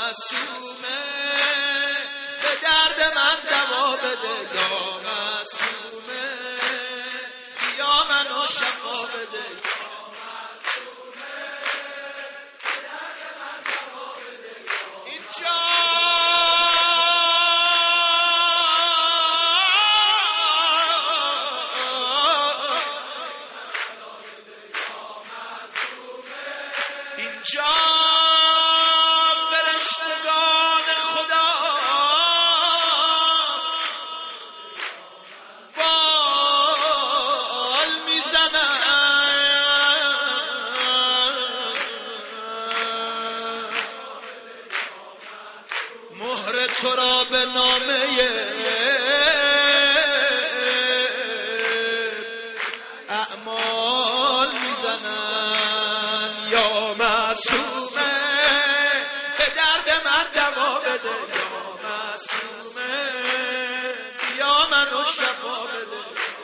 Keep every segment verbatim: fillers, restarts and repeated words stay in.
معصومه به درد من دوا بده یا معصومه یا منو شفا بده اینجا اینجا فرشتگان خدا وال میزنن مهر تو را به نامه اعمال میزنن یا معصومه به درد من دوا بده یا معصومه یا منو شفا بده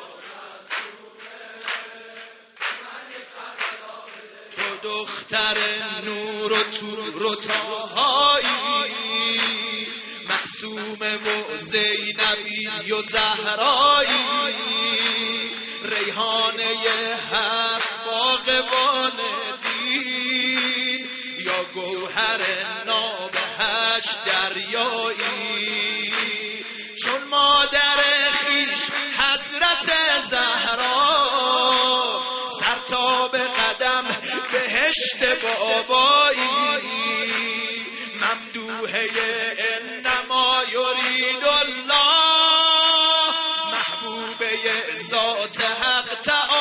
تو دختر نور و تور و تاهایی معصومه و زینبی و زهرایی ریحانه هفت باغبان دین یا گوهر ناب هشت دریایی چون مادر خیش حضرت زهرا سر تا به قدم بهشت بابایی ممدوحه انما یرید الله محبوبه ذات حق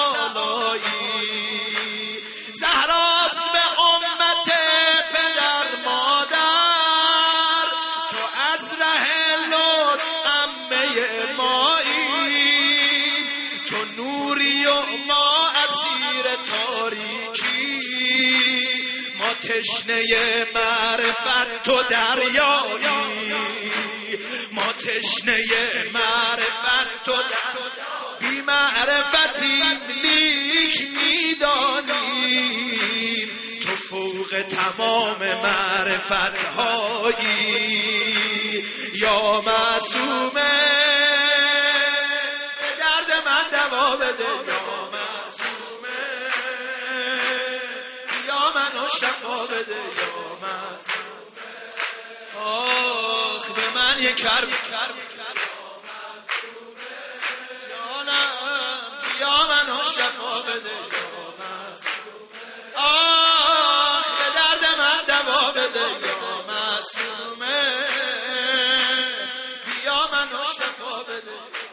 تعالی زهراست به امت پدر مادر تو از ره لطف عمه مایی تو نوری و ما اسیر تاریکی ما تشنه معرفت تو دریایی ما تشنه معرفت تو دریایی بی معرفتی لیک میدانیم تو فوق تمام معرفت هایی یا معصومه به درد من دوا بده یا معصومه یا منو شفا بده یا معصومه آخ به من یک کرب یا منو شفا بده یا معصومه آخ به درد من دوا بده یا معصومه یا منو شفا بده